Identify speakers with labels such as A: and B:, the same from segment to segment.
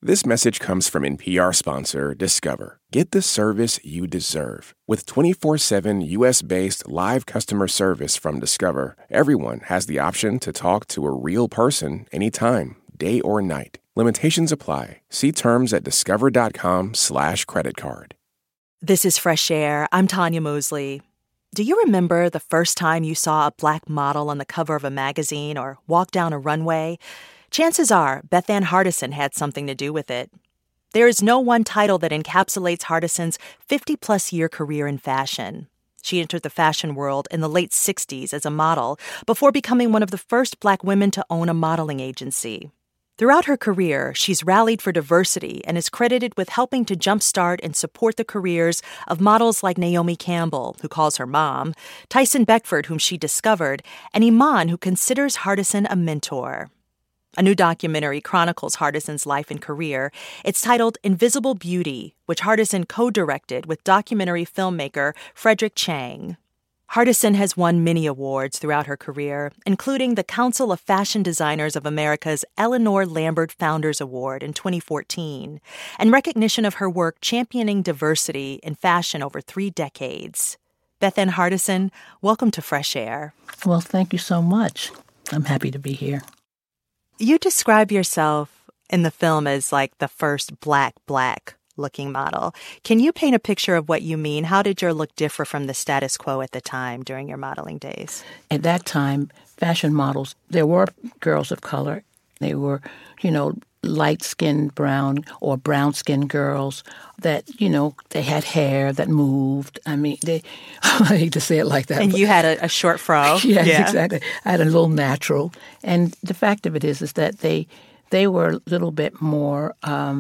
A: This message comes from NPR sponsor Discover. Get the service you deserve. With 24/7 U.S.-based live customer service from Discover, everyone has the option to talk to a real person anytime, day or night. Limitations apply. See terms at discover.com/creditcard.
B: This is Fresh Air. I'm Tanya Mosley. Do you remember the first time you saw a Black model on the cover of a magazine or walked down a runway? Chances are Beth Ann Hardison had something to do with it. There is no one title that encapsulates Hardison's 50-plus year career in fashion. She entered the fashion world in the late 60s as a model before becoming one of the first Black women to own a modeling agency. Throughout her career, she's rallied for diversity and is credited with helping to jumpstart and support the careers of models like Naomi Campbell, who calls her mom, Tyson Beckford, whom she discovered, and Iman, who considers Hardison a mentor. A new documentary chronicles Hardison's life and career. It's titled Invisible Beauty, which Hardison co-directed with documentary filmmaker Frederick Chang. Hardison has won many awards throughout her career, including the Council of Fashion Designers of America's Eleanor Lambert Founders Award in 2014, and recognition of her work championing diversity in fashion over 3 decades. Beth Ann Hardison, welcome to Fresh Air.
C: Well, thank you so much. I'm happy to be here.
B: You describe yourself in the film as like the first black-looking model. Can you paint a picture of what you mean? How did your look differ from the status quo at the time during your modeling days?
C: At that time, fashion models, there were girls of color. They were, light-skinned brown or brown-skinned girls that, they had hair that moved. I mean, I hate to say it like that.
B: And you had a short fro.
C: Yes, yeah. Exactly. I had a little natural. And the fact of it is that they were a little bit more,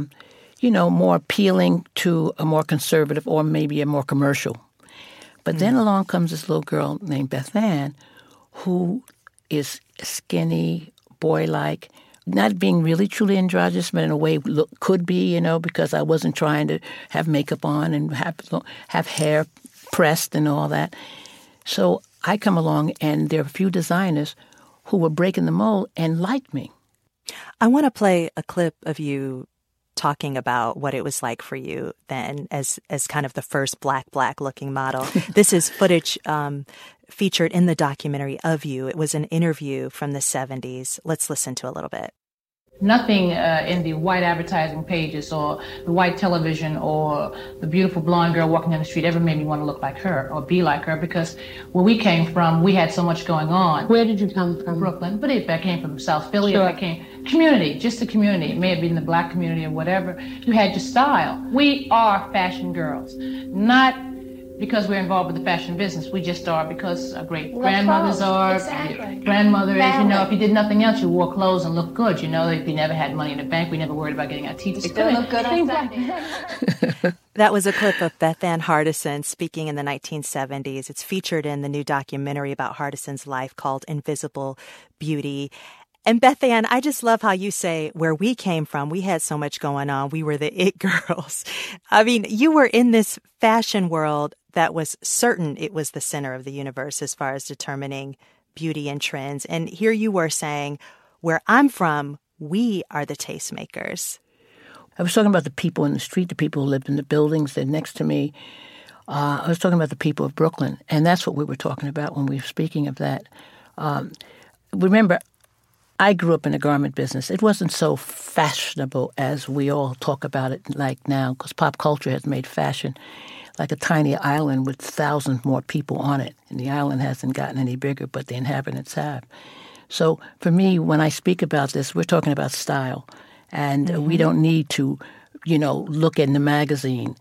C: more appealing to a more conservative or maybe a more commercial. But then along comes this little girl named Beth Ann who is skinny, boy-like, not being really truly androgynous, but in a way could be, because I wasn't trying to have makeup on and have hair pressed and all that. So I come along, and there are a few designers who were breaking the mold and liked me.
B: I want to play a clip of you talking about what it was like for you then as kind of the first black-looking model. This is footage featured in the documentary of you. It was an interview from the 70s. Let's listen to a little bit.
D: Nothing in the white advertising pages or the white television or the beautiful blonde girl walking down the street ever made me want to look like her or be like her, because where we came from, we had so much going on.
E: Where did you come from?
D: Brooklyn. But if I came from South Philly,
E: sure.
D: If I came... Community, just the community. It may have been the Black community or whatever. You had your style. We are fashion girls. Not because we're involved with the fashion business. We just are because our great-grandmothers are.
E: Exactly.
D: Grandmother is, if you did nothing else, you wore clothes and looked good. If you never had money in the bank, we never worried about getting our teeth.
E: Still look good on Sunday.
B: That was a clip of Beth Ann Hardison speaking in the 1970s. It's featured in the new documentary about Hardison's life called Invisible Beauty. And Beth Ann, I just love how you say where we came from, we had so much going on. We were the it girls. I mean, you were in this fashion world that was certain it was the center of the universe as far as determining beauty and trends. And here you were saying, where I'm from, we are the tastemakers.
C: I was talking about the people in the street, the people who lived in the buildings that next to me. I was talking about the people of Brooklyn, and that's what we were talking about when we were speaking of that. Remember, I grew up in the garment business. It wasn't so fashionable as we all talk about it like now, because pop culture has made fashion like a tiny island with thousands more people on it. And the island hasn't gotten any bigger, but the inhabitants have. So for me, when I speak about this, we're talking about style. And we don't need to, look in the magazine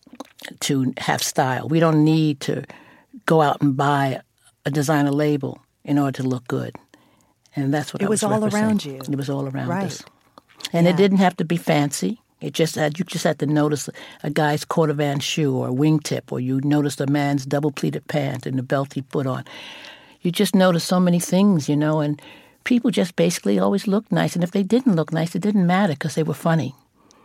C: to have style. We don't need to go out and buy a designer label in order to look good. And that's what
B: it was all around you.
C: It was all around
B: right.
C: us. And It didn't have to be fancy. You just had to notice a guy's Cordovan shoe or a wingtip, or you noticed a man's double-pleated pant and the belt he put on. You just noticed so many things, and people just basically always looked nice. And if they didn't look nice, it didn't matter because they were funny.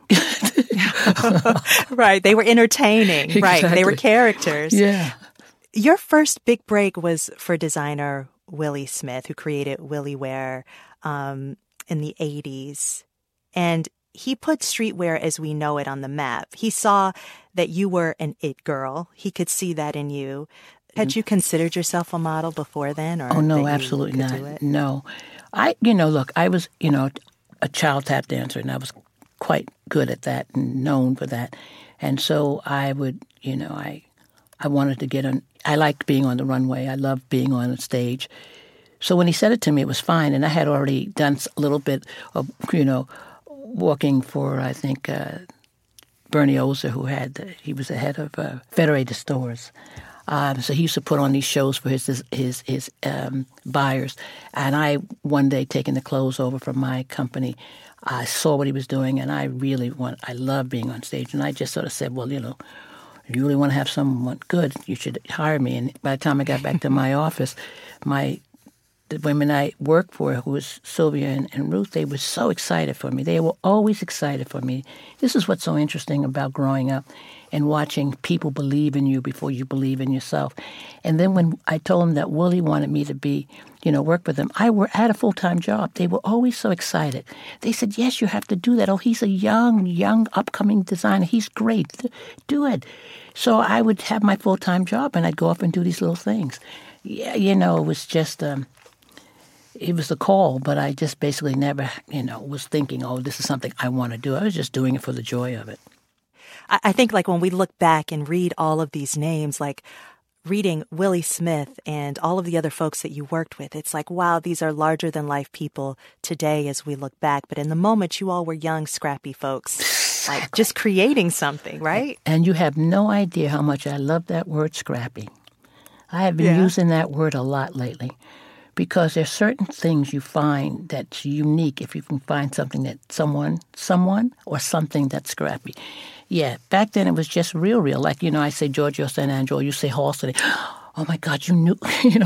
B: Right. They were entertaining.
C: Exactly.
B: Right. They were characters.
C: Yeah.
B: Your first big break was for designer Willie Smith, who created Willie Wear in the 80s. And he put streetwear as we know it on the map. He saw that you were an it girl. He could see that in you. Had you considered yourself a model before then? Or
C: oh, no, absolutely not. No. Look, I was, a child tap dancer, and I was quite good at that and known for that. And so I would, I wanted to get on. I liked being on the runway. I loved being on the stage. So when he said it to me, it was fine. And I had already done a little bit of, working for, I think, Bernie Ozer, he was the head of Federated Stores. So he used to put on these shows for his buyers. And I, one day, taking the clothes over from my company, I saw what he was doing, and I love being on stage. And I just sort of said, well, you really want to have someone good, you should hire me. And by the time I got back to my office, the women I worked for, who was Sylvia and Ruth, they were so excited for me. They were always excited for me. This is what's so interesting about growing up and watching people believe in you before you believe in yourself. And then when I told them that Willie wanted me to be, work with them, I had a full-time job. They were always so excited. They said, yes, you have to do that. Oh, he's a young, upcoming designer. He's great. Do it. So I would have my full-time job, and I'd go off and do these little things. Yeah, it was just... It was a call, but I just basically never, was thinking, oh, this is something I want to do. I was just doing it for the joy of it.
B: I think like when we look back and read all of these names, like reading Willie Smith and all of the other folks that you worked with, it's like, wow, these are larger than life people today as we look back. But in the moment, you all were young, scrappy folks, like just creating something, right? And
C: you have no idea how much I love that word scrappy. I have been using that word a lot lately. Because there's certain things you find that's unique if you can find something that someone or something that's scrappy. Yeah, back then it was just real. Like, I say Giorgio St. Angelo, you say Halston. Oh my God, you knew.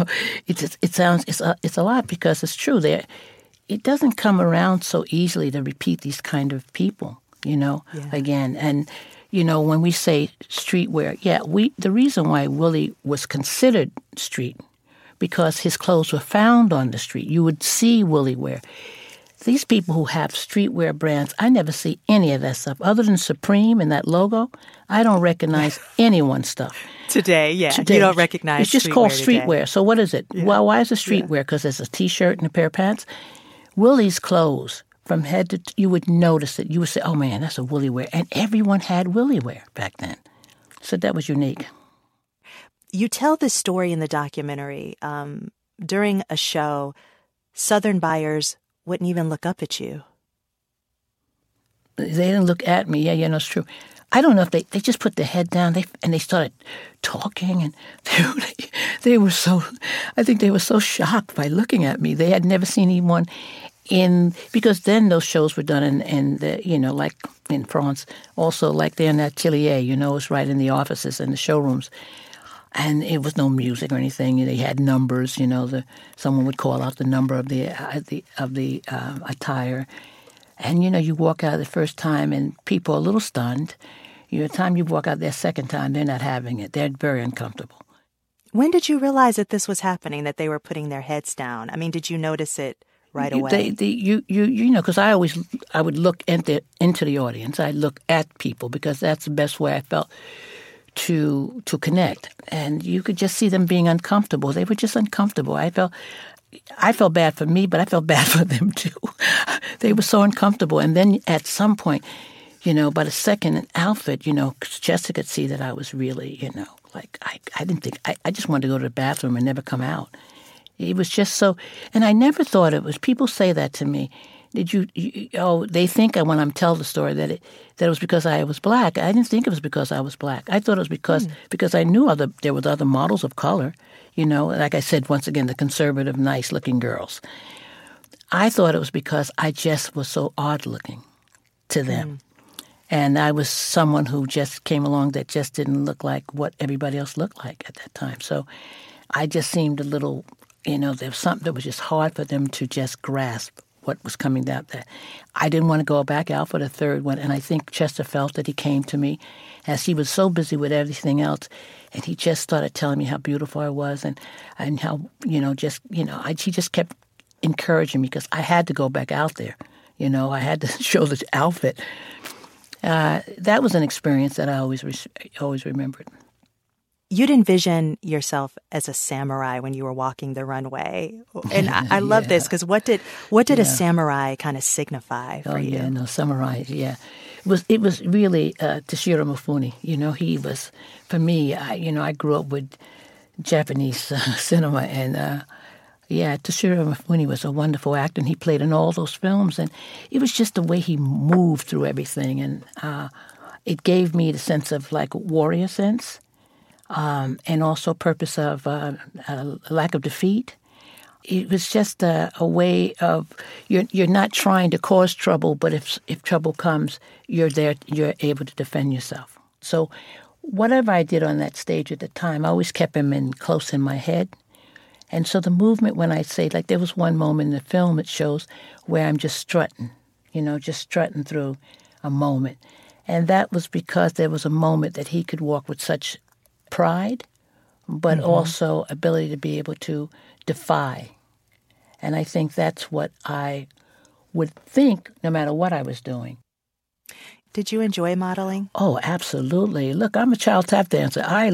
C: It's a lot because it's true. It doesn't come around so easily to repeat these kind of people. Again. And when we say streetwear, the reason why Willie was considered street, because his clothes were found on the street. You would see Willie wear. These people who have streetwear brands, I never see any of that stuff. Other than Supreme and that logo, I don't recognize anyone's stuff.
B: Today, you don't recognize
C: it's just called streetwear. So what is it? Yeah. Well, why is it streetwear? Because there's a T-shirt and a pair of pants. Willie's clothes, from head to you would notice it. You would say, oh, man, that's a Willie wear. And everyone had Willie wear back then. So that was unique.
B: You tell this story in the documentary. During a show, Southern buyers wouldn't even look up at you.
C: They didn't look at me. Yeah, it's true. I don't know if they just put their head down and they started talking, and they were so, I think they were so shocked by looking at me. They had never seen anyone because then those shows were done in like in France, also like there in Atelier, it's right in the offices and the showrooms. And it was no music or anything. They had numbers. Someone would call out the number of the attire, and you walk out the first time, and people are a little stunned. The time you walk out there second time, they're not having it. They're very uncomfortable.
B: When did you realize that this was happening? That they were putting their heads down? I mean, did you notice it right away?
C: Because I would look into the audience. I look at people because that's the best way I felt to connect. And you could just see them being uncomfortable. They were just uncomfortable. I felt bad for me, but I felt bad for them too. They were so uncomfortable. And then at some point, by the second outfit, Chester could see that I was really, like I didn't think, I just wanted to go to the bathroom and never come out. It was just so, and I never thought it was, people say that to me. They think when I'm telling the story that it was because I was black. I didn't think it was because I was black. I thought it was because I knew there were other models of color, like I said, once again, the conservative, nice-looking girls. I thought it was because I just was so odd-looking to them. And I was someone who just came along that just didn't look like what everybody else looked like at that time. So I just seemed a little, there was something that was just hard for them to just grasp what was coming out there. I didn't want to go back out for the third one, and I think Chester felt that he came to me as he was so busy with everything else, and he just started telling me how beautiful I was and how, he just kept encouraging me because I had to go back out there. You know, I had to show the outfit. That was an experience that I always remembered.
B: You'd envision yourself as a samurai when you were walking the runway. And I love this because what did a samurai kind of signify for you?
C: Yeah, no, samurai, yeah. It was really Toshiro Mifune. You know, he was, for me, I grew up with Japanese cinema, and Toshiro Mifune was a wonderful actor, and he played in all those films, and it was just the way he moved through everything, and it gave me the sense of like warrior sense, and also purpose of a lack of defeat. It was just a way of you're not trying to cause trouble, but if trouble comes, you're there. You're able to defend yourself. So whatever I did on that stage at the time, I always kept him close in my head. And so the movement, when I say, like, there was one moment in the film it shows where I'm just strutting, just strutting through a moment. And that was because there was a moment that he could walk with such pride, but also ability to be able to defy. And I think that's what I would think no matter what I was doing.
B: Did you enjoy modeling?
C: Oh, absolutely. Look, I'm a child tap dancer. I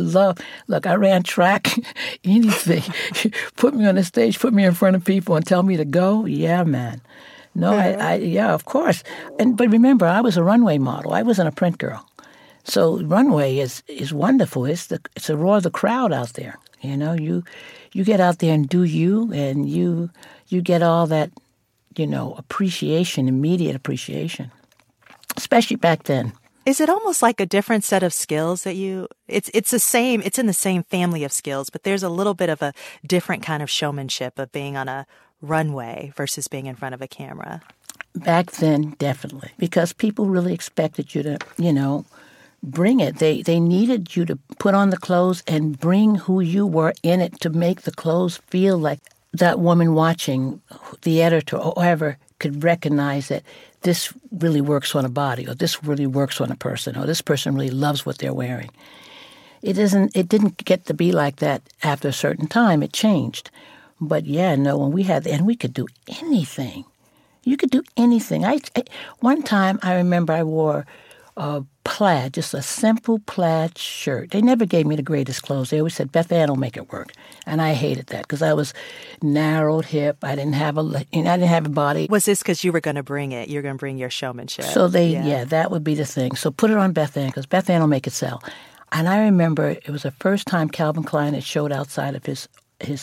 C: ran track, anything. Put me on the stage, put me in front of people and tell me to go. Yeah, man. No, yeah, of course. But remember, I was a runway model. I wasn't a print girl. So runway is wonderful. It's a roar of the crowd out there. You get out there and do you, and you get all that, appreciation, immediate appreciation, especially back then.
B: Is it almost like a different set of skills that it's the same, it's in the same family of skills, but there's a little bit of a different kind of showmanship of being on a runway versus being in front of a camera?
C: Back then, definitely, because people really expected you to, bring it. They needed you to put on the clothes and bring who you were in it to make the clothes feel like that woman watching, the editor or whoever, could recognize that this really works on a body, or this really works on a person, or this person really loves what they're wearing. It didn't get to be like that after a certain time. It changed. But when we could do anything. You could do anything. One time I remember I wore a plaid, just a simple plaid shirt. They never gave me the greatest clothes. They always said, Beth Ann will make it work. And I hated that because I was narrowed hip. I didn't have a body.
B: Was this because you were going to bring it? You're going to bring your showmanship.
C: So that would be the thing. So put it on Beth Ann because Beth Ann will make it sell. And I remember it was the first time Calvin Klein had showed outside of his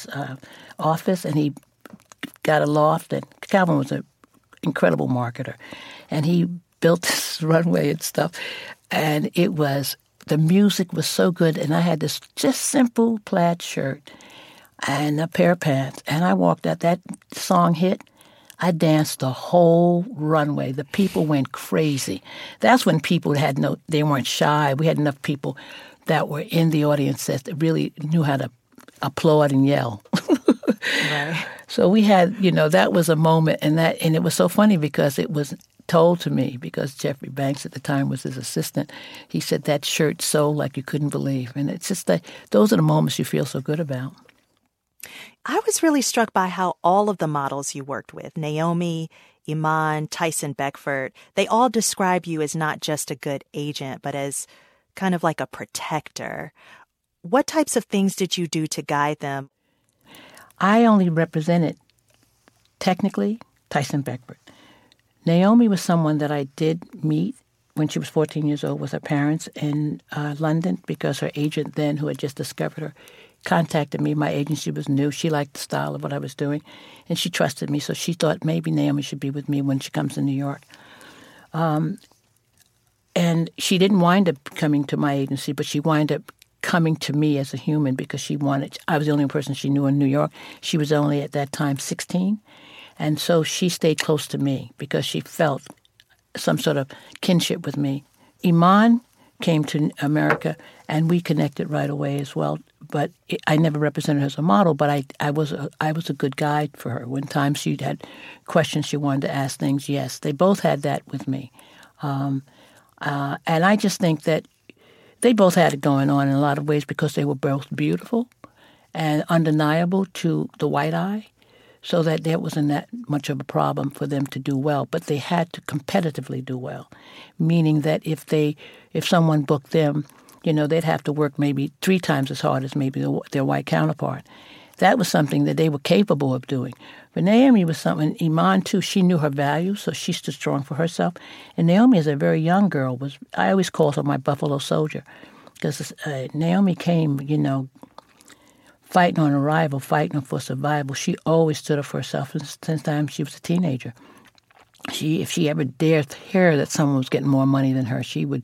C: office, and he got a loft. And Calvin was an incredible marketer. And he built this runway and stuff, and the music was so good, and I had this just simple plaid shirt and a pair of pants, and I walked out. That song hit, I danced the whole runway. The people went crazy. That's when people they weren't shy. We had enough people that were in the audience that really knew how to applaud and yell.
B: Right.
C: So we had, that was a moment, and it was so funny because it was told to me, because Jeffrey Banks at the time was his assistant. He said that shirt sold like you couldn't believe. And it's just those are the moments you feel so good about.
B: I was really struck by how all of the models you worked with, Naomi, Iman, Tyson Beckford, they all describe you as not just a good agent, but as kind of like a protector. What types of things did you do to guide them?
C: I only represented, technically, Tyson Beckford. Naomi was someone that I did meet when she was 14 years old with her parents in London, because her agent then, who had just discovered her, contacted me. My agency was new. She liked the style of what I was doing, and she trusted me, so she thought maybe Naomi should be with me when she comes to New York. And she didn't wind up coming to my agency, but she wound up coming to me as a human because I was the only person she knew in New York. She was only at that time 16. And so she stayed close to me because she felt some sort of kinship with me. Iman came to America, and we connected right away as well. But I never represented her as a model, but I was a good guide for her. When times she had questions she wanted to ask things, yes. They both had that with me. And I just think that they both had it going on in a lot of ways because they were both beautiful and undeniable to the white eye. so that there wasn't that much of a problem for them to do well. But they had to competitively do well, meaning that if someone booked them, they'd have to work maybe 3 times as hard as maybe their white counterpart. That was something that they were capable of doing. But Naomi was something, Iman too, she knew her value, so she stood strong for herself. And Naomi, as a very young girl, I always called her my Buffalo Soldier, because Naomi came, fighting on arrival, fighting for survival. She always stood up for herself since the time she was a teenager. If she ever dared hear that someone was getting more money than her,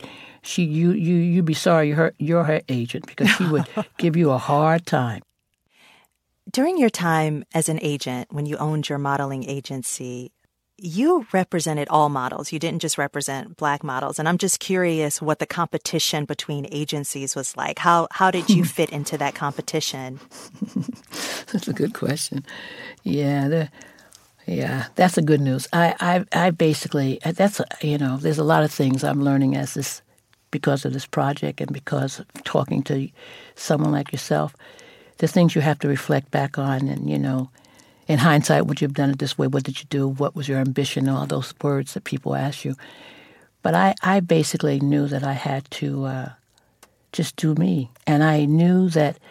C: you'd be sorry you're her agent, because she would give you a hard time.
B: During your time as an agent, when you owned your modeling agency, you represented all models. You didn't just represent Black models. And I'm just curious what the competition between agencies was like. How did you fit into that competition?
C: That's a good question. Yeah, that's the good news. I basically, there's a lot of things I'm learning because of this project and because of talking to someone like yourself. There's things you have to reflect back on and, in hindsight, would you have done it this way? What did you do? What was your ambition? All those words that people ask you. But I basically knew that I had to just do me. And I knew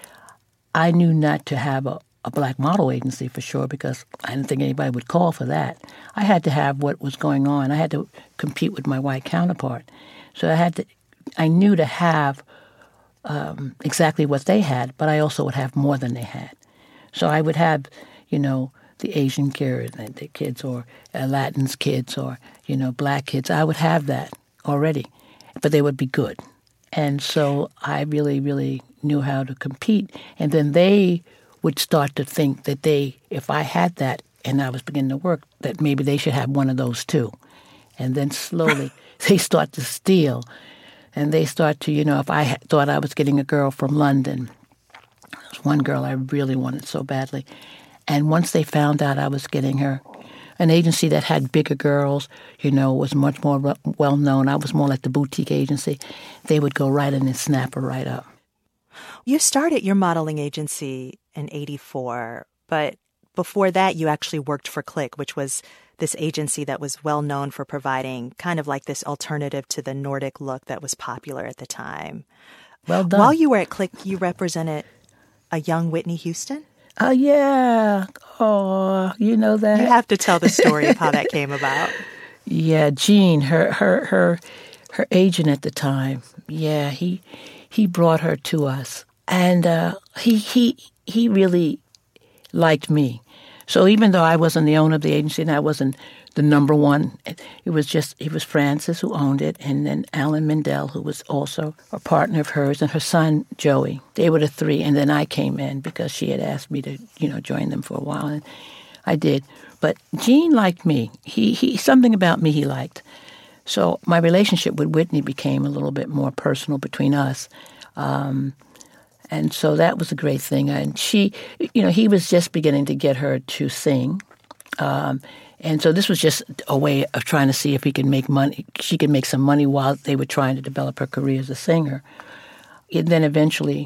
C: not to have a Black model agency for sure, because I didn't think anybody would call for that. I had to have what was going on. I had to compete with my white counterpart. So I knew to have exactly what they had, but I also would have more than they had. So I would have, the Asian kids or Latin's kids or, Black kids. I would have that already, but they would be good. And so I really, really knew how to compete. And then they would start to think that if I had that and I was beginning to work, that maybe they should have one of those too. And then slowly they start to steal. And they start to, if I thought I was getting a girl from London, there was one girl I really wanted so badly. And once they found out I was getting her, an agency that had bigger girls, was much more well-known. I was more like the boutique agency. They would go right in and snap her right up.
B: You started your modeling agency in 1984, but before that you actually worked for Click, which was this agency that was well known for providing kind of like this alternative to the Nordic look that was popular at the time.
C: Well done.
B: While you were at Click, you represented a young Whitney Houston?
C: Oh, yeah. Oh, you know that?
B: You have to tell the story of how that came about.
C: Yeah, Gene, her agent at the time. Yeah, he brought her to us. And he really liked me. So even though I wasn't the owner of the agency and I wasn't the number one, it was Frances who owned it, and then Alan Mendel, who was also a partner of hers, and her son Joey. They were the 3, and then I came in because she had asked me to, join them for a while, and I did. But Gene liked me. He something about me he liked. So my relationship with Whitney became a little bit more personal between us. And so that was a great thing. And she, he was just beginning to get her to sing. And so this was just a way of trying to see if he could make money. She could make some money while they were trying to develop her career as a singer. And then eventually,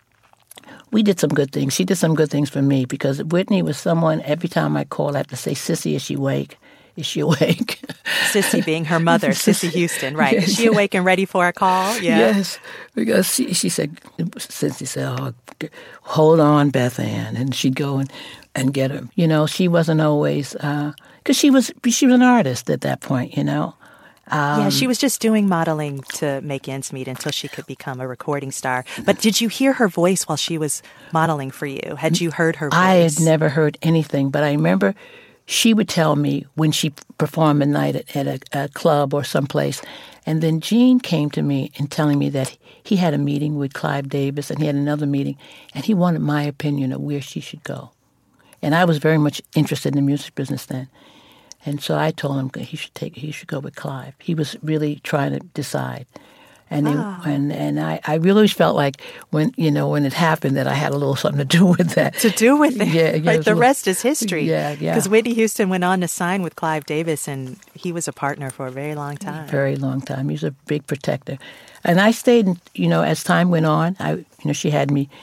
C: we did some good things. She did some good things for me because Whitney was someone, every time I called, I have to say, Sissy, is she awake? Is she awake?
B: Sissy being her mother, Sissy Houston, right. Yes. Is she awake and ready for a call? Yeah.
C: Yes, because she said, Sissy said, oh, hold on, Beth Ann. And she'd go and get her. She wasn't always, because she was an artist at that point,
B: Yeah, she was just doing modeling to make ends meet until she could become a recording star. But did you hear her voice while she was modeling for you? Had you heard her voice?
C: I had never heard anything, but I remember she would tell me when she performed a night at a club or someplace. And then Gene came to me and telling me that he had a meeting with Clive Davis and he had another meeting, and he wanted my opinion of where she should go. And I was very much interested in the music business then. And so I told him he should go with Clive. He was really trying to decide. And and I really felt like when it happened that I had a little something to do with that.
B: To do with it.
C: Yeah.
B: Right, the rest is history.
C: Yeah.
B: Because Whitney Houston went on to sign with Clive Davis, and he was a partner for a very long time.
C: Very long time. He was a big protector. And I stayed, as time went on, she had me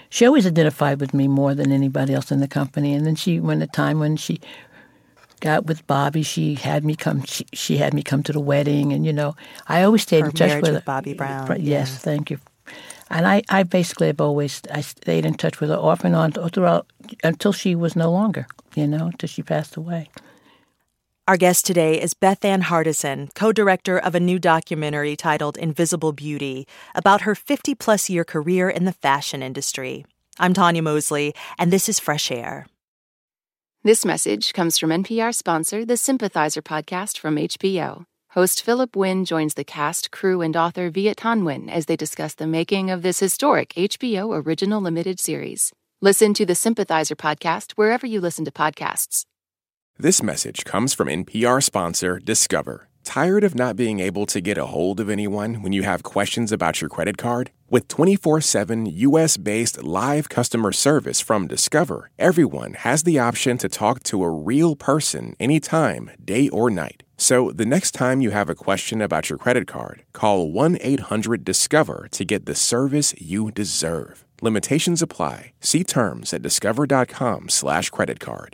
C: She always identified with me more than anybody else in the company. And then when she got with Bobby, she had me come. She had me come to the wedding, and I always stayed in touch with her.
B: Bobby Brown.
C: Yes, thank you. And I basically I stayed in touch with her off and on throughout until she was no longer, till she passed away.
B: Our guest today is Beth Ann Hardison, co-director of a new documentary titled Invisible Beauty, about her 50-plus year career in the fashion industry. I'm Tanya Mosley, and this is Fresh Air.
F: This message comes from NPR sponsor, the Sympathizer podcast from HBO. Host Philip Wynn joins the cast, crew, and author Viet Thanh Nguyen as they discuss the making of this historic HBO original limited series. Listen to the Sympathizer podcast wherever you listen to podcasts.
A: This message comes from NPR sponsor Discover. Tired of not being able to get a hold of anyone when you have questions about your credit card? With 24/7 U.S.-based live customer service from Discover, everyone has the option to talk to a real person anytime, day or night. So the next time you have a question about your credit card, call 1-800-DISCOVER to get the service you deserve. Limitations apply. See terms at discover.com/creditcard.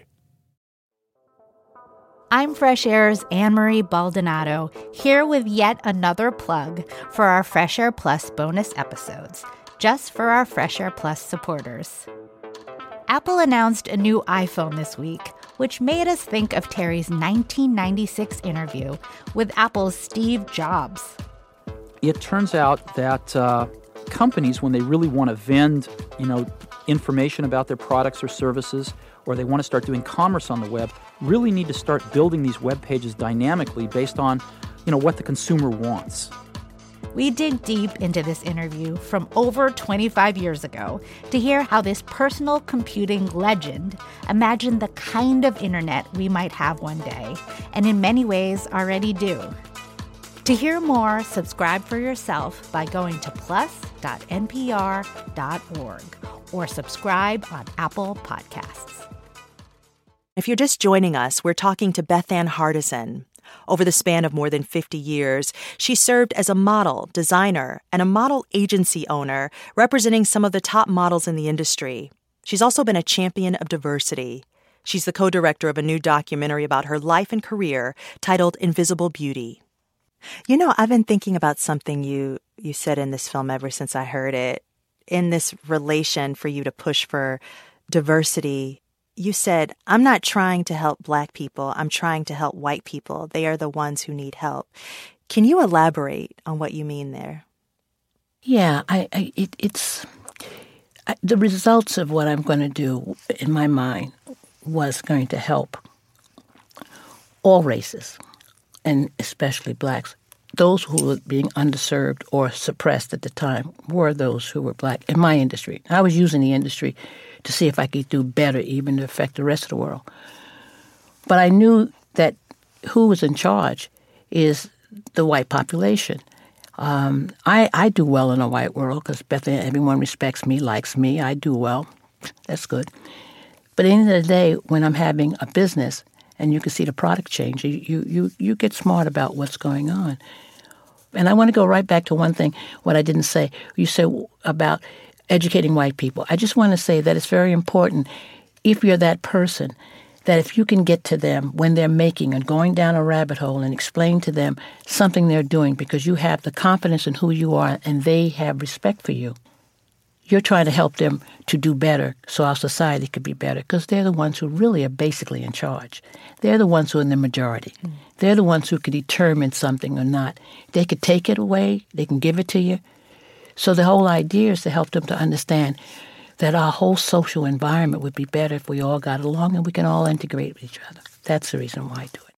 G: I'm Fresh Air's Anne-Marie Baldonado, here with yet another plug for our Fresh Air Plus bonus episodes, just for our Fresh Air Plus supporters. Apple announced a new iPhone this week, which made us think of Terry's 1996 interview with Apple's Steve Jobs.
H: It turns out that companies, when they really want to vend, information about their products or services, or they want to start doing commerce on the web, really need to start building these web pages dynamically based on, what the consumer wants.
G: We dig deep into this interview from over 25 years ago to hear how this personal computing legend imagined the kind of internet we might have one day, and in many ways already do. To hear more, subscribe for yourself by going to plus.npr.org or subscribe on Apple Podcasts.
B: If you're just joining us, we're talking to Beth Ann Hardison. Over the span of more than 50 years, she served as a model, designer, and a model agency owner, representing some of the top models in the industry. She's also been a champion of diversity. She's the co-director of a new documentary about her life and career titled Invisible Beauty. I've been thinking about something you said in this film ever since I heard it. In this relation for you to push for diversity, you said, I'm not trying to help Black people. I'm trying to help white people. They are the ones who need help. Can you elaborate on what you mean there?
C: Yeah, it's the results of what I'm going to do in my mind was going to help all races, and especially Blacks. Those who were being underserved or suppressed at the time were those who were Black in my industry. I was using the industry to see if I could do better, even to affect the rest of the world. But I knew that who was in charge is the white population. I do well in a white world because everyone respects me, likes me. I do well. That's good. But at the end of the day, when I'm having a business and you can see the product change, you get smart about what's going on. And I want to go right back to one thing, what I didn't say. You said about educating white people. I just want to say that it's very important, if you're that person, that if you can get to them when they're making and going down a rabbit hole and explain to them something they're doing because you have the confidence in who you are and they have respect for you, you're trying to help them to do better so our society could be better because they're the ones who really are basically in charge. They're the ones who are in the majority. They're the ones who could determine something or not. They could take it away. They can give it to you. So the whole idea is to help them to understand that our whole social environment would be better if we all got along and we can all integrate with each other. That's the reason why I do it.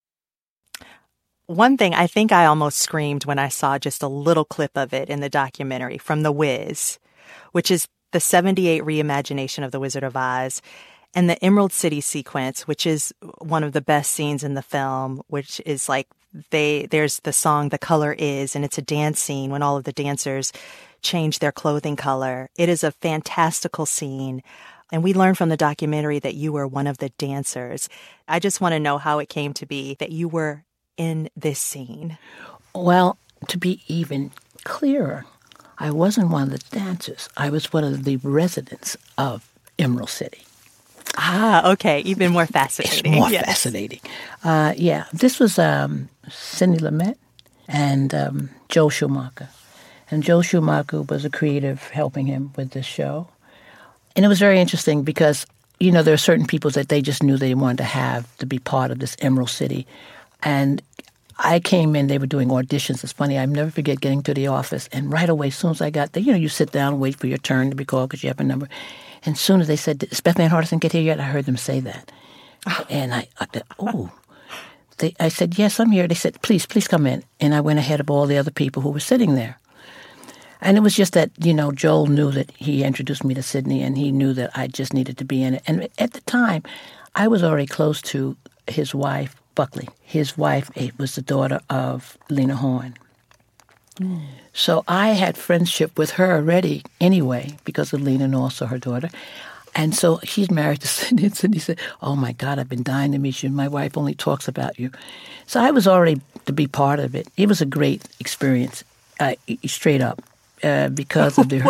B: One thing, I think I almost screamed when I saw just a little clip of it in the documentary from The Wiz, which is the 78 reimagination of The Wizard of Oz, and the Emerald City sequence, which is one of the best scenes in the film, which is like there's the song The Color Is, and it's a dance scene when all of the dancers change their clothing color. It is a fantastical scene. And we learned from the documentary that you were one of the dancers. I just want to know how it came to be that you were in this scene.
C: Well, to be even clearer, I wasn't one of the dancers. I was one of the residents of Emerald City.
I: Ah, okay. Even more fascinating.
C: It's more fascinating. This was Sidney Lumet and Joe Schumacher. And Joe Schumacher was a creative helping him with this show. And it was very interesting because, you know, there are certain people that they just knew they wanted to have to be part of this Emerald City. And I came in, they were doing auditions. It's funny, I never forget getting to the office. And right away, as soon as I got there, you know, you sit down and wait for your turn to be called because you have a number. And as soon as they said, "Is Beth Ann Hardison get here yet?" I heard them say that. And I thought, oh. I said, "Yes, I'm here." They said, please come in. And I went ahead of all the other people who were sitting there. And it was just that, you know, Joel knew that he introduced me to Sidney, and he knew that I just needed to be in it. And at the time, I was already close to his wife, Buckley. His wife was the daughter of Lena Horne. Mm. So I had friendship with her already anyway because of Lena and also her daughter. And so she's married to Sidney, and Sidney said, "Oh, my God, I've been dying to meet you. My wife only talks about you." So I was already to be part of it. It was a great experience, straight up. Because of the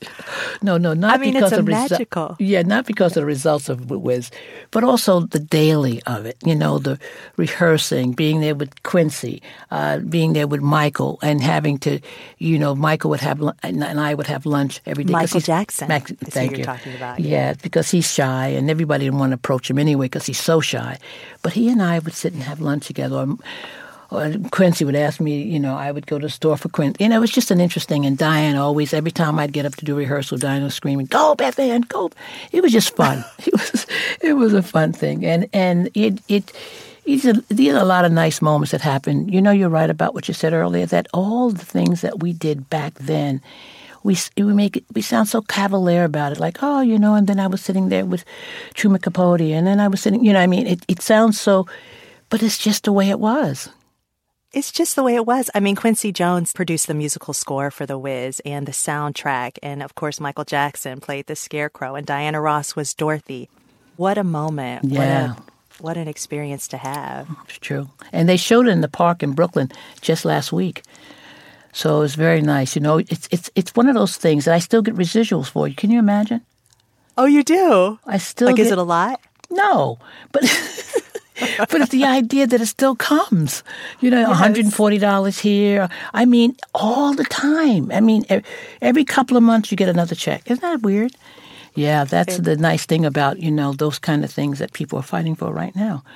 C: not because of
I: magical.
C: Not because of the results of Wiz, but also the daily of it. You know, the rehearsing, being there with Quincy, being there with Michael, and having to, you know, Michael would have and I would have lunch every day.
I: Michael Jackson.
C: Thank you.
I: You're talking about.
C: Yeah, because he's shy, and everybody didn't want to approach him anyway because he's so shy. But he and I would sit and have lunch together. Or Quincy would ask me, you know, I would go to the store for Quincy. You know, it was just an interesting, and Diane always, every time I'd get up to do rehearsal, Diane was screaming, "Go, Beth Ann, go." It was just fun. It was a fun thing. And these are a lot of nice moments that happened. You know, you're right about what you said earlier, that all the things that we did back then, we sound so cavalier about it, like, oh, you know, and then I was sitting there with Truman Capote, and then I was sitting, you know, I mean, it sounds so, but it's just the way it was.
I: It's just the way it was. I mean, Quincy Jones produced the musical score for The Wiz and the soundtrack. And, of course, Michael Jackson played the Scarecrow, and Diana Ross was Dorothy. What a moment.
C: Yeah.
I: What an experience to have.
C: It's true. And they showed it in the park in Brooklyn just last week. So it was very nice. You know, it's one of those things that I still get residuals for. Can you imagine?
I: Oh, you do?
C: I still
I: is it a lot?
C: No, but... But it's the idea that it still comes, you know, yes. $140 here. I mean, all the time. I mean, every couple of months you get another check. Isn't that weird? Yeah, that's the nice thing about, you know, those kind of things that people are fighting for right now.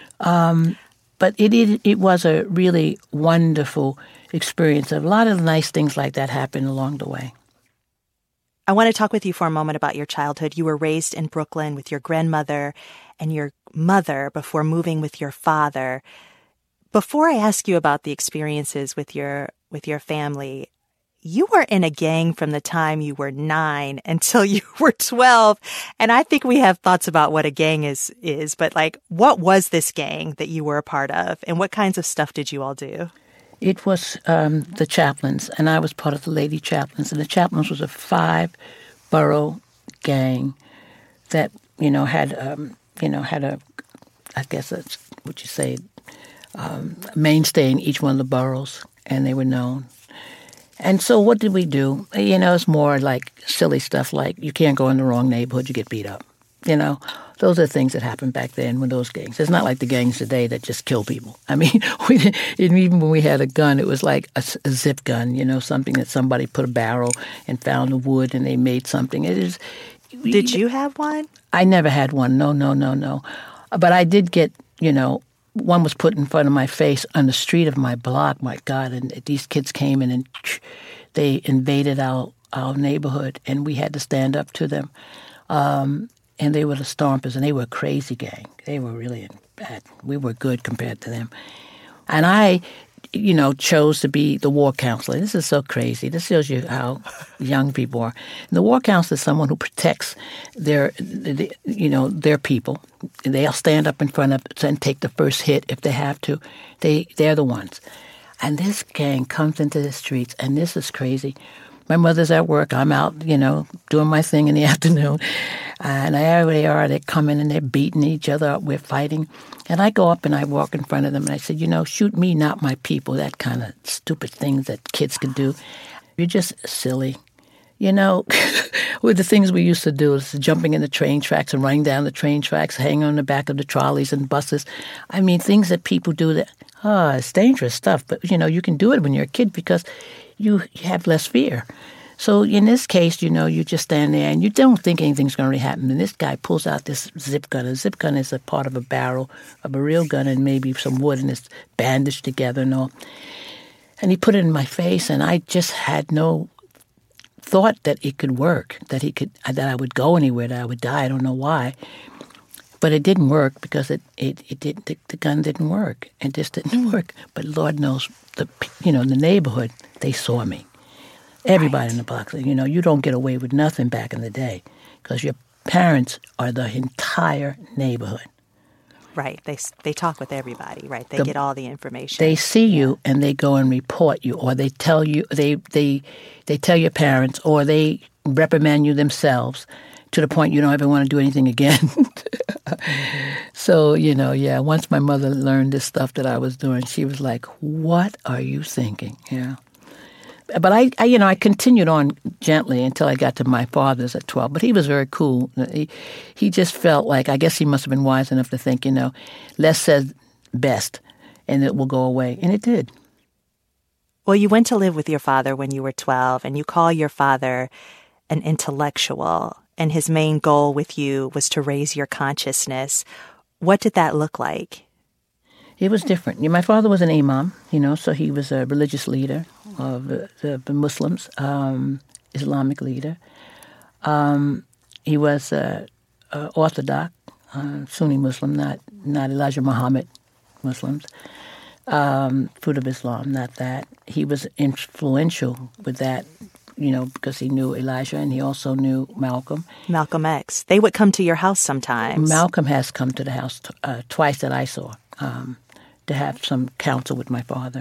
C: But it was a really wonderful experience. A lot of nice things like that happened along the way.
I: I want to talk with you for a moment about your childhood. You were raised in Brooklyn with your grandmother and your mother before moving with your father. Before I ask you about the experiences with your family, you were in a gang from the time you were 9 until you were 12. And I think we have thoughts about what a gang is, but like, what was this gang that you were a part of, and what kinds of stuff did you all do?
C: It was the Chaplains, and I was part of the Lady Chaplains. And the Chaplains was a 5-borough gang that, you know, had a, I guess that's what you say, mainstay in each one of the boroughs, and they were known. And so what did we do? You know, it's more like silly stuff like you can't go in the wrong neighborhood, you get beat up. You know, those are things that happened back then with those gangs. It's not like the gangs today that just kill people. I mean, even when we had a gun, it was like a zip gun, you know, something that somebody put a barrel and found the wood and they made something.
I: Did you have one?
C: I never had one. No. But I did get, you know, one was put in front of my face on the street of my block, my God, and these kids came in and they invaded our neighborhood, and we had to stand up to them. And they were the Stompers, and they were a crazy gang. They were really bad. We were good compared to them. And I, you know, chose to be the war counselor. This is so crazy. This shows you how young people are. And the war counselor is someone who protects their people. They'll stand up in front of it and take the first hit if they have to. They're the ones. And this gang comes into the streets, and this is crazy. My mother's at work. I'm out, you know, doing my thing in the afternoon. And there they are. They're coming and they're beating each other up. We're fighting. And I go up and I walk in front of them and I said, you know, shoot me, not my people. That kind of stupid things that kids can do. You're just silly. You know, with the things we used to do is jumping in the train tracks and running down the train tracks, hanging on the back of the trolleys and buses. I mean, things that people do that, it's dangerous stuff. But, you know, you can do it when you're a kid because you have less fear. So in this case, you know, you just stand there and you don't think anything's going to really happen. And this guy pulls out this zip gun. A zip gun is a part of a barrel of a real gun and maybe some wood, and it's bandaged together and all. And he put it in my face, and I just had no thought that it could work, that I would go anywhere, that I would die. I don't know why. But it didn't work because the gun didn't work. It just didn't work. But Lord knows, the neighborhood, they saw me. Everybody in the block, you know, you don't get away with nothing back in the day because your parents are the entire neighborhood.
I: Right. They talk with everybody, right? They get all the information.
C: They see you and they go and report you, or they tell you, they tell your parents, or they reprimand you themselves to the point you don't ever want to do anything again. So, you know, yeah, once my mother learned this stuff that I was doing, she was like, "What are you thinking?" Yeah. But I continued on gently until I got to my father's at 12. But he was very cool. He just felt like, I guess he must have been wise enough to think, you know, less said best, and it will go away. And it did.
I: Well, you went to live with your father when you were 12, and you call your father an intellectual, and his main goal with you was to raise your consciousness. What did that look like?
C: It was different. My father was an imam, you know, so he was a religious leader of the Muslims, Islamic leader. He was Orthodox, Sunni Muslim, not Elijah Muhammad Muslims, fruit of Islam, not that. He was influential with that, you know, because he knew Elijah and he also knew Malcolm.
I: Malcolm X. They would come to your house sometimes.
C: Malcolm has come to the house twice that I saw. To have some counsel with my father.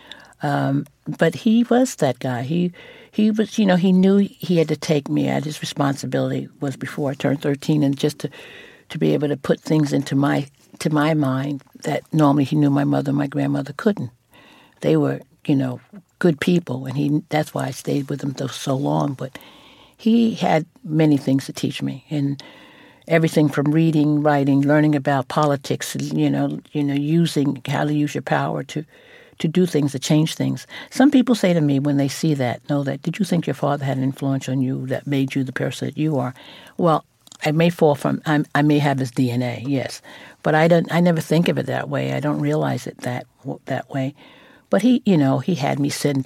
C: But he was that guy. He was, you know, he knew he had to take me at his responsibility was before I turned 13, and just to be able to put things into my mind that normally he knew my mother and my grandmother couldn't. They were, you know, good people, and that's why I stayed with them so long. But he had many things to teach me, and everything from reading, writing, learning about politics, you know, using how to use your power to do things, to change things. Some people say to me when they see that, did you think your father had an influence on you that made you the person that you are? Well, I may may have his DNA, yes, but I never think of it that way. I don't realize it that way. But he had me send,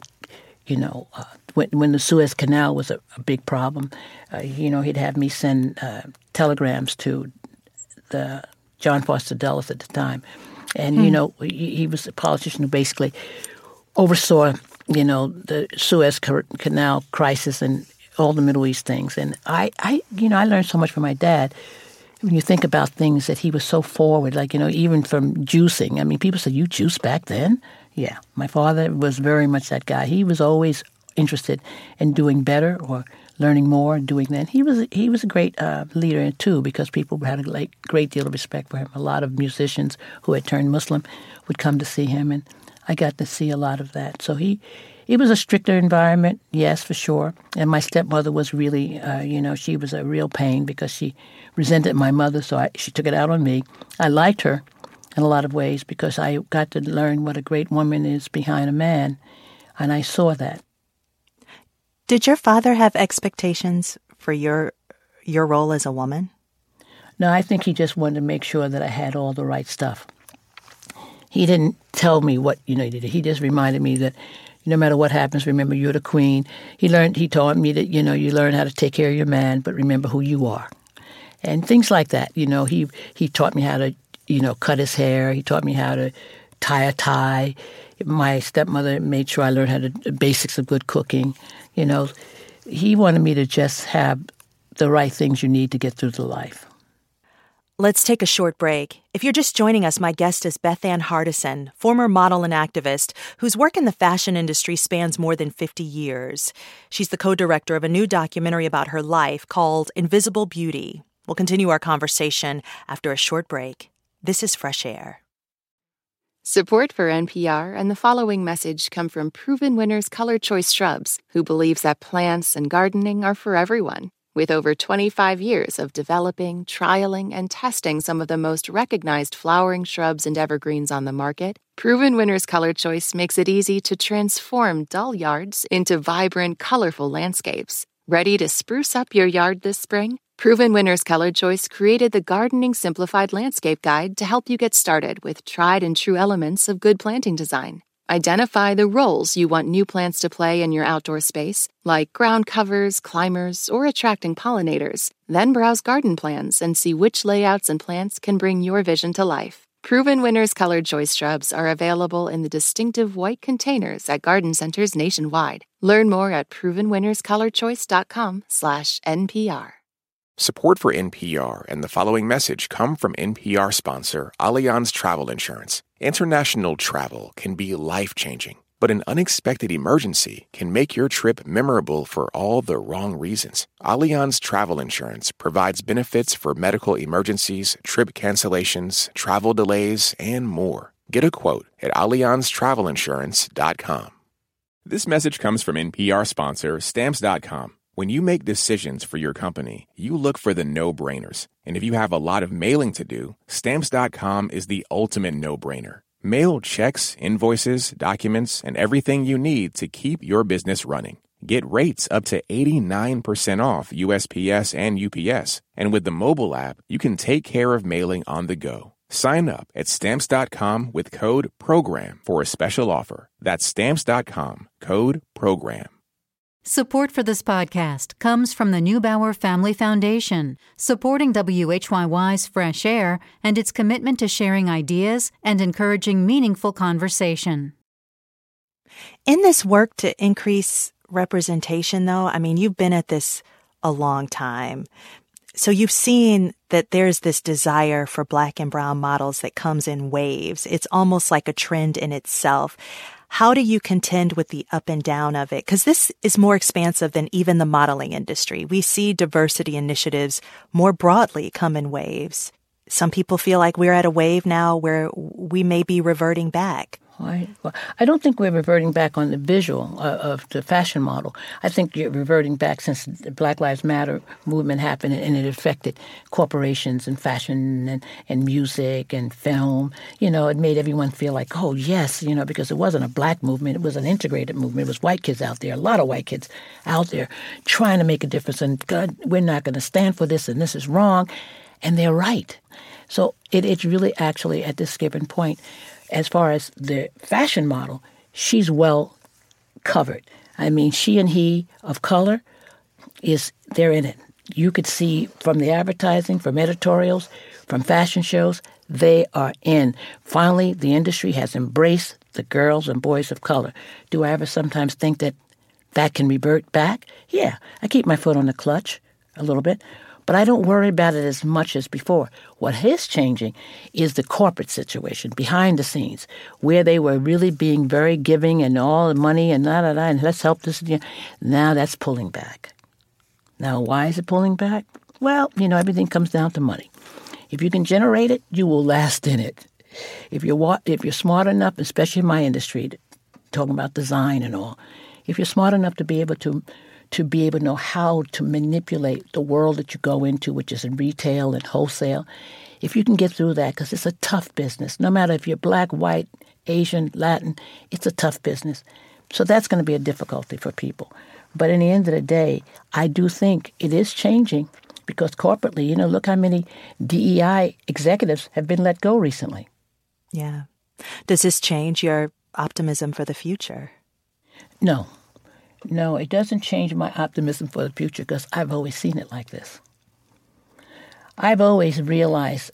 C: when the Suez Canal was a big problem, he'd have me send telegrams to the John Foster Dulles at the time. And, he was a politician who basically oversaw, the Suez Canal crisis and all the Middle East things. And I learned so much from my dad. When you think about things that he was so forward, like, even from juicing. I mean, people said, you juiced back then? Yeah. My father was very much that guy. He was always interested in doing better or learning more and doing that. He was a great leader, too, because people had a great deal of respect for him. A lot of musicians who had turned Muslim would come to see him, and I got to see a lot of that. So it was a stricter environment, yes, for sure. And my stepmother was really, she was a real pain because she resented my mother, so she took it out on me. I liked her in a lot of ways because I got to learn what a great woman is behind a man, and I saw that.
I: Did your father have expectations for your role as a woman?
C: No, I think he just wanted to make sure that I had all the right stuff. He didn't tell me what he did. He just reminded me that no matter what happens, remember you're the queen. He taught me that, you learn how to take care of your man, but remember who you are. And things like that. He taught me how to, cut his hair. He taught me how to tie a tie. My stepmother made sure I learned how to basics of good cooking. He wanted me to just have the right things you need to get through the life.
I: Let's take a short break. If you're just joining us, my guest is Beth Ann Hardison, former model and activist whose work in the fashion industry spans more than 50 years. She's the co-director of a new documentary about her life called Invisible Beauty. We'll continue our conversation after a short break. This is Fresh Air.
F: Support for NPR and the following message come from Proven Winners Color Choice Shrubs, who believes that plants and gardening are for everyone. With over 25 years of developing, trialing, and testing some of the most recognized flowering shrubs and evergreens on the market, Proven Winners Color Choice makes it easy to transform dull yards into vibrant, colorful landscapes. Ready to spruce up your yard this spring? Proven Winners Color Choice created the Gardening Simplified Landscape Guide to help you get started with tried and true elements of good planting design. Identify the roles you want new plants to play in your outdoor space, like ground covers, climbers, or attracting pollinators. Then browse garden plans and see which layouts and plants can bring your vision to life. Proven Winners Color Choice shrubs are available in the distinctive white containers at garden centers nationwide. Learn more at provenwinnerscolorchoice.com/NPR.
A: Support for NPR and the following message come from NPR sponsor Allianz Travel Insurance. International travel can be life-changing, but an unexpected emergency can make your trip memorable for all the wrong reasons. Allianz Travel Insurance provides benefits for medical emergencies, trip cancellations, travel delays, and more. Get a quote at AllianzTravelInsurance.com. This message comes from NPR sponsor Stamps.com. When you make decisions for your company, you look for the no-brainers. And if you have a lot of mailing to do, Stamps.com is the ultimate no-brainer. Mail checks, invoices, documents, and everything you need to keep your business running. Get rates up to 89% off USPS and UPS. And with the mobile app, you can take care of mailing on the go. Sign up at Stamps.com with code PROGRAM for a special offer. That's Stamps.com, code PROGRAM.
J: Support for this podcast comes from the Neubauer Family Foundation, supporting WHYY's Fresh Air and its commitment to sharing ideas and encouraging meaningful conversation.
I: In this work to increase representation, though, I mean, you've been at this a long time. So you've seen that there's this desire for Black and brown models that comes in waves. It's almost like a trend in itself. How do you contend with the up and down of it? Because this is more expansive than even the modeling industry. We see diversity initiatives more broadly come in waves. Some people feel like we're at a wave now where we may be reverting back.
C: Right. Well, I don't think we're reverting back on the visual of the fashion model. I think you're reverting back since the Black Lives Matter movement happened and it affected corporations and fashion and music and film. You know, it made everyone feel like, oh, yes, you know, because it wasn't a black movement. It was an integrated movement. It was white kids out there, a lot of white kids out there trying to make a difference. And God, we're not going to stand for this and this is wrong. And they're right. So it's really actually at this given point, as far as the fashion model, she's well covered. I mean, she and he of color, they're in it. You could see from the advertising, from editorials, from fashion shows, they are in. Finally, the industry has embraced the girls and boys of color. Do I ever sometimes think that can revert back? Yeah, I keep my foot on the clutch a little bit. But I don't worry about it as much as before. What is changing is the corporate situation behind the scenes, where they were really being very giving and all the money and and let's help this. Now that's pulling back. Now, why is it pulling back? Well, you know, everything comes down to money. If you can generate it, you will last in it. If you're smart enough, especially in my industry, talking about design and all, if you're smart enough to be able to know how to manipulate the world that you go into, which is in retail and wholesale, if you can get through that, because it's a tough business. No matter if you're black, white, Asian, Latin, it's a tough business. So that's going to be a difficulty for people. But in the end of the day, I do think it is changing because corporately, you know, look how many DEI executives have been let go recently.
I: Yeah. Does this change your optimism for the future?
C: No. No, it doesn't change my optimism for the future because I've always seen it like this. I've always realized,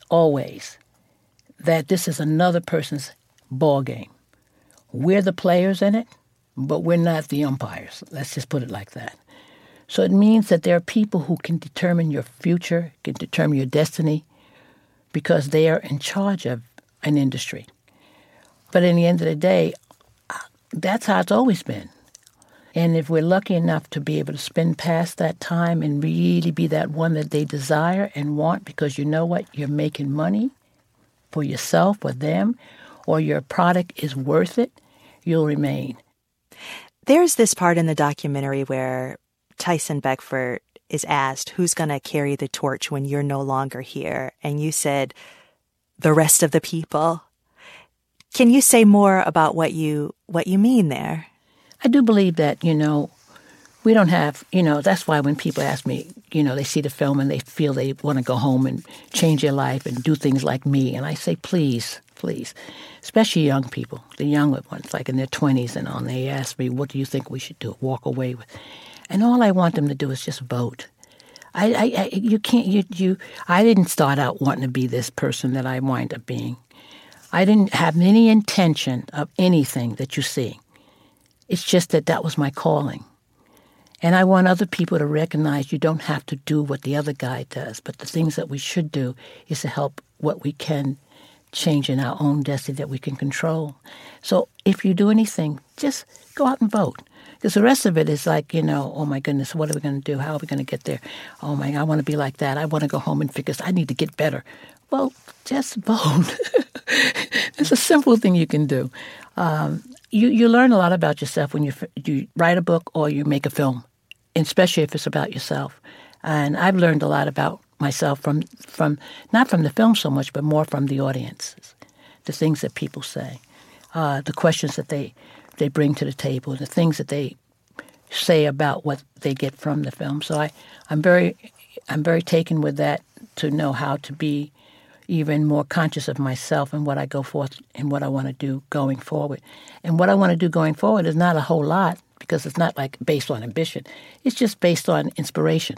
C: that this is another person's ball game. We're the players in it, but we're not the umpires. Let's just put it like that. So it means that there are people who can determine your future, can determine your destiny, because they are in charge of an industry. But in the end of the day, that's how it's always been. And if we're lucky enough to be able to spend past that time and really be that one that they desire and want, because you know what? You're making money for yourself or them, or your product is worth it, you'll remain.
I: There's this part in the documentary where Tyson Beckford is asked, who's going to carry the torch when you're no longer here? And you said, the rest of the people. Can you say more about what you mean there?
C: I do believe that, we don't have, that's why when people ask me, they see the film and they feel they want to go home and change their life and do things like me. And I say, please, especially young people, the younger ones, like in their 20s and on, they ask me, what do you think we should do? Walk away with. And all I want them to do is just vote. I didn't start out wanting to be this person that I wind up being. I didn't have any intention of anything that you see. It's just that was my calling. And I want other people to recognize you don't have to do what the other guy does, but the things that we should do is to help what we can change in our own destiny that we can control. So if you do anything, just go out and vote. Because the rest of it is like, oh my goodness, what are we going to do? How are we going to get there? Oh my, I want to be like that. I want to go home and figure, I need to get better. Well, just vote. It's a simple thing you can do. You learn a lot about yourself when you write a book or you make a film, especially if it's about yourself. And I've learned a lot about myself from not from the film so much, but more from the audiences, the things that people say, the questions that they bring to the table, the things that they say about what they get from the film. So I'm very taken with that, to know how to be even more conscious of myself and what I go forth and what I want to do going forward. And what I want to do going forward is not a whole lot, because it's not like based on ambition. It's just based on inspiration.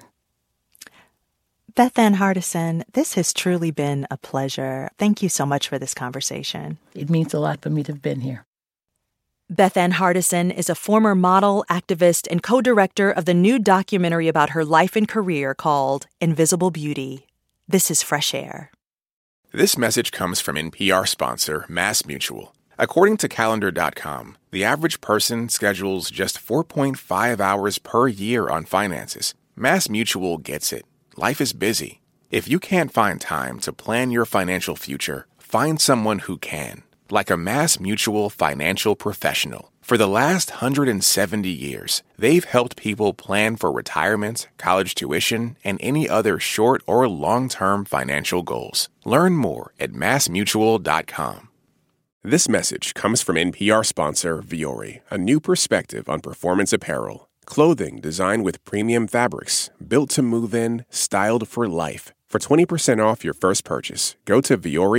I: Beth Ann Hardison, this has truly been a pleasure. Thank you so much for this conversation.
C: It means a lot for me to have been here.
I: Beth Ann Hardison is a former model, activist, and co-director of the new documentary about her life and career called Invisible Beauty. This is Fresh Air.
A: This message comes from NPR sponsor MassMutual. According to Calendar.com, the average person schedules just 4.5 hours per year on finances. MassMutual gets it. Life is busy. If you can't find time to plan your financial future, find someone who can, like a MassMutual financial professional. For the last 170 years, they've helped people plan for retirement, college tuition, and any other short or long-term financial goals. Learn more at MassMutual.com. This message comes from NPR sponsor Vuori, a new perspective on performance apparel. Clothing designed with premium fabrics, built to move in, styled for life. For 20% off your first purchase, go to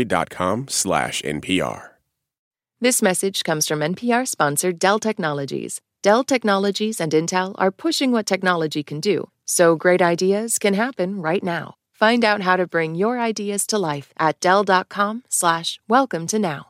A: vuori.com/NPR.
F: This message comes from NPR sponsor Dell Technologies. Dell Technologies and Intel are pushing what technology can do, so great ideas can happen right now. Find out how to bring your ideas to life at Dell.com/welcome to now.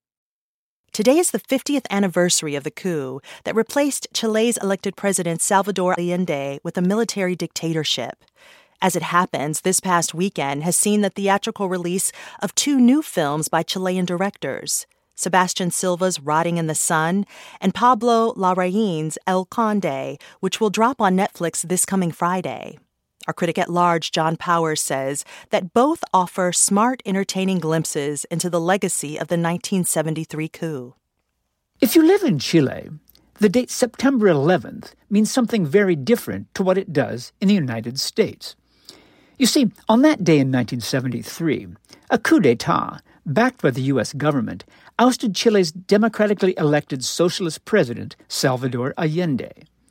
I: Today is the 50th anniversary of the coup that replaced Chile's elected president Salvador Allende with a military dictatorship. As it happens, this past weekend has seen the theatrical release of 2 new films by Chilean directors, Sebastian Silva's Rotting in the Sun and Pablo Larraín's El Conde, which will drop on Netflix this coming Friday. Our critic at large, John Powers, says that both offer smart, entertaining glimpses into the legacy of the 1973 coup.
K: If you live in Chile, the date September 11th means something very different to what it does in the United States. You see, on that day in 1973, a coup d'etat, backed by the U.S. government, ousted Chile's democratically elected socialist president, Salvador Allende.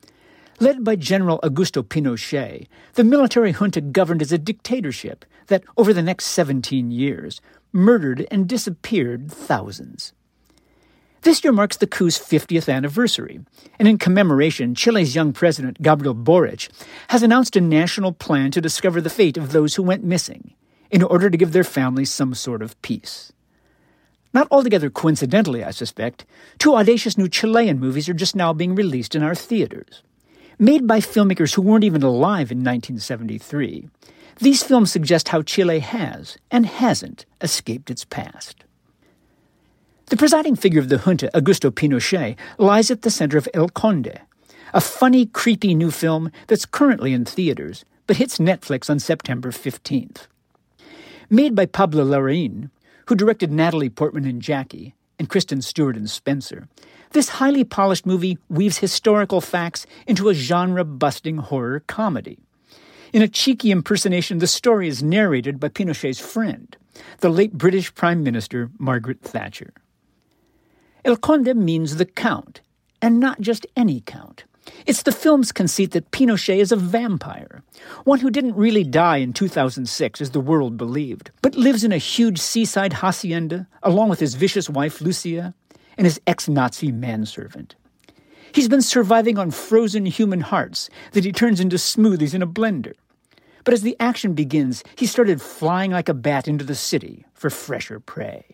K: Led by General Augusto Pinochet, the military junta governed as a dictatorship that, over the next 17 years, murdered and disappeared thousands. This year marks the coup's 50th anniversary, and in commemoration, Chile's young president, Gabriel Boric, has announced a national plan to discover the fate of those who went missing, in order to give their families some sort of peace. Not altogether coincidentally, I suspect, 2 audacious new Chilean movies are just now being released in our theaters. Made by filmmakers who weren't even alive in 1973, these films suggest how Chile has and hasn't escaped its past. The presiding figure of the junta, Augusto Pinochet, lies at the center of El Conde, a funny, creepy new film that's currently in theaters, but hits Netflix on September 15th. Made by Pablo Larraín, who directed Natalie Portman and Jackie, and Kristen Stewart in Spencer, this highly polished movie weaves historical facts into a genre-busting horror comedy. In a cheeky impersonation, the story is narrated by Pinochet's friend, the late British Prime Minister Margaret Thatcher. El Conde means the Count, and not just any Count. It's the film's conceit that Pinochet is a vampire, one who didn't really die in 2006 as the world believed, but lives in a huge seaside hacienda along with his vicious wife Lucia and his ex-Nazi manservant. He's been surviving on frozen human hearts that he turns into smoothies in a blender. But as the action begins, he started flying like a bat into the city for fresher prey.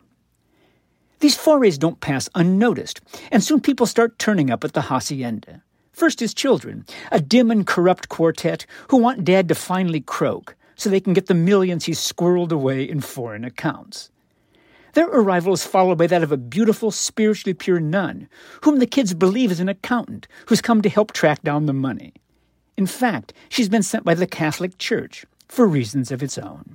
K: These forays don't pass unnoticed, and soon people start turning up at the hacienda. First his children, a dim and corrupt quartet who want Dad to finally croak so they can get the millions he's squirreled away in foreign accounts. Their arrival is followed by that of a beautiful, spiritually pure nun, whom the kids believe is an accountant who's come to help track down the money. In fact, she's been sent by the Catholic Church for reasons of its own.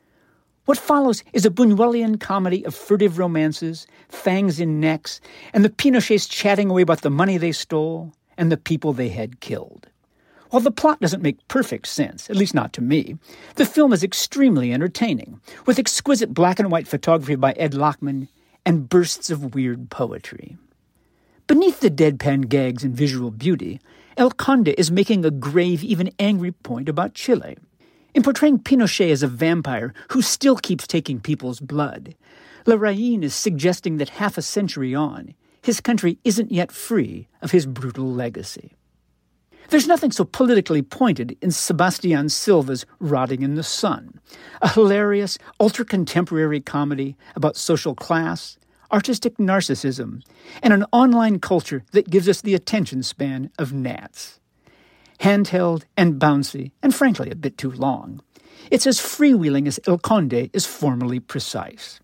K: What follows is a Buñuelian comedy of furtive romances, fangs in necks, and the Pinochets chatting away about the money they stole and the people they had killed. While the plot doesn't make perfect sense, at least not to me, the film is extremely entertaining, with exquisite black and white photography by Ed Lachman and bursts of weird poetry. Beneath the deadpan gags and visual beauty, El Conde is making a grave, even angry point about Chile. In portraying Pinochet as a vampire who still keeps taking people's blood, Larraín is suggesting that half a century on, his country isn't yet free of his brutal legacy. There's nothing so politically pointed in Sebastián Silva's Rotting in the Sun, a hilarious, ultra-contemporary comedy about social class, artistic narcissism, and an online culture that gives us the attention span of gnats. Handheld and bouncy, and frankly a bit too long, it's as freewheeling as El Conde is formally precise.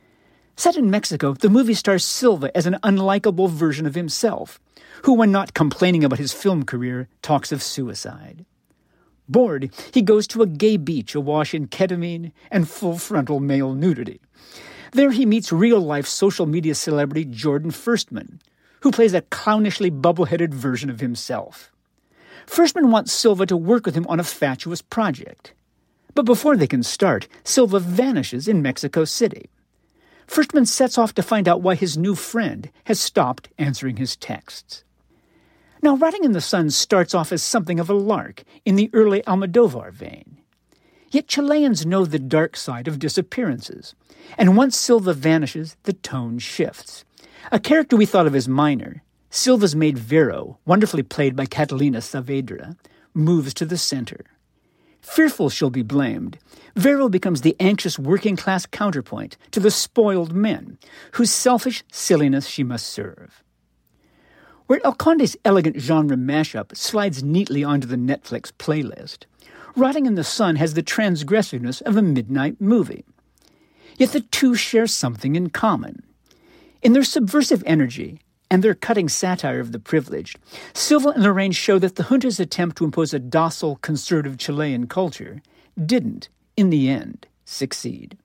K: Set in Mexico, the movie stars Silva as an unlikable version of himself, who, when not complaining about his film career, talks of suicide. Bored, he goes to a gay beach awash in ketamine and full-frontal male nudity. There he meets real-life social media celebrity Jordan Firstman, who plays a clownishly bubble-headed version of himself. Firstman wants Silva to work with him on a fatuous project. But before they can start, Silva vanishes in Mexico City. Firstman sets off to find out why his new friend has stopped answering his texts. Now, Rotting in the Sun starts off as something of a lark in the early Almodovar vein. Yet Chileans know the dark side of disappearances, and once Silva vanishes, the tone shifts. A character we thought of as minor, Silva's maid Vero, wonderfully played by Catalina Saavedra, moves to the center. Fearful she'll be blamed, Vero becomes the anxious working-class counterpoint to the spoiled men, whose selfish silliness she must serve. Where El Conde's elegant genre mashup slides neatly onto the Netflix playlist, Rotting in the Sun has the transgressiveness of a midnight movie. Yet the two share something in common. In their subversive energy and their cutting satire of the privileged, Silva and Larraín show that the junta's attempt to impose a docile, conservative Chilean culture didn't, in the end, succeed.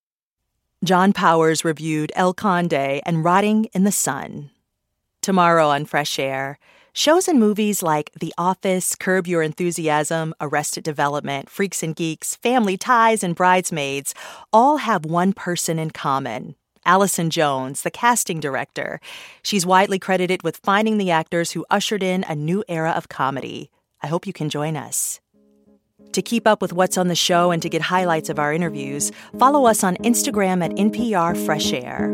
B: John Powers reviewed El Conde and Rotting in the Sun. Tomorrow on Fresh Air, shows and movies like The Office, Curb Your Enthusiasm, Arrested Development, Freaks and Geeks, Family Ties, and Bridesmaids all have one person in common. Allison Jones, the casting director. She's widely credited with finding the actors who ushered in a new era of comedy. I hope you can join us. To keep up with what's on the show and to get highlights of our interviews, follow us on Instagram at NPR Fresh Air.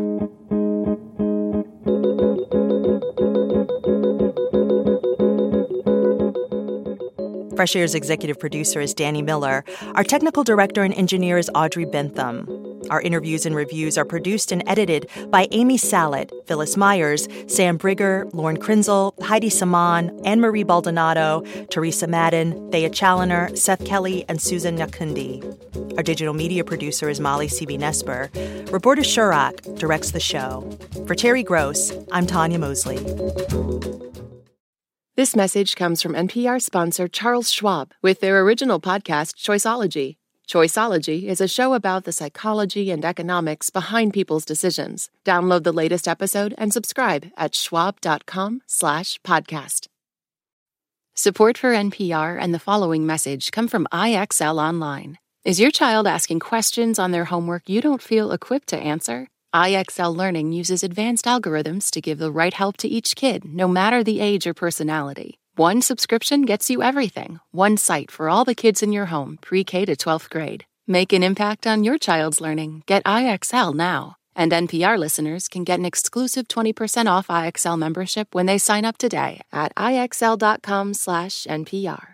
B: Fresh Air's executive producer is Danny Miller. Our technical director and engineer is Audrey Bentham. Our interviews and reviews are produced and edited by Amy Salet, Phyllis Myers, Sam Brigger, Lauren Krenzel, Heidi Saman, Anne-Marie Baldonado, Teresa Madden, Thea Challoner, Seth Kelly, and Susan Nyakundi. Our digital media producer is Molly Seavey-Nesper. Roberta Shurak directs the show. For Terry Gross, I'm Tanya Mosley.
F: This message comes from NPR sponsor Charles Schwab with their original podcast, Choiceology. Choiceology is a show about the psychology and economics behind people's decisions. Download the latest episode and subscribe at schwab.com/podcast. Support for NPR and the following message come from IXL Online. Is your child asking questions on their homework you don't feel equipped to answer? IXL Learning uses advanced algorithms to give the right help to each kid, no matter the age or personality. One subscription gets you everything. One site for all the kids in your home, pre-K to 12th grade. Make an impact on your child's learning. Get IXL now. And NPR listeners can get an exclusive 20% off IXL membership when they sign up today at IXL.com/NPR.